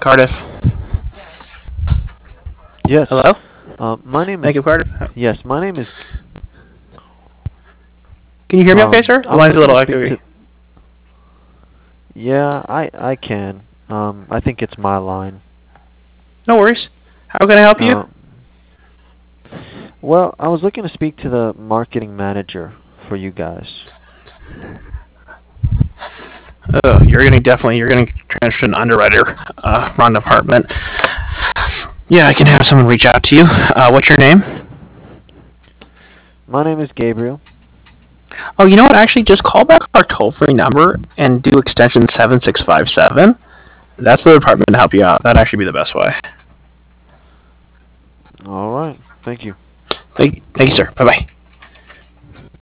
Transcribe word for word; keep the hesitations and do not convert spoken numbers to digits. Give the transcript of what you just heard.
Cardiff. Yes. Hello? Uh, my name is. Thank you, Cardiff. Yes, my name is. Can you hear me okay, Um, sir? The I'm line's a looking little to speak echoey. to. Yeah, I I can. Um, I think it's my line. No worries. How can I help you? Uh, well, I was looking to speak to the marketing manager for you guys. Oh, you're getting definitely, you're getting transferred to an underwriter, uh, wrong department. Yeah, I can have someone reach out to you. Uh, what's your name? My name is Gabriel. Oh, you know what? Actually, just call back our toll-free number and do extension seven six five seven. That's the department to help you out. That'd actually be the best way. All right. Thank you. Thank, thank you, sir. Bye-bye.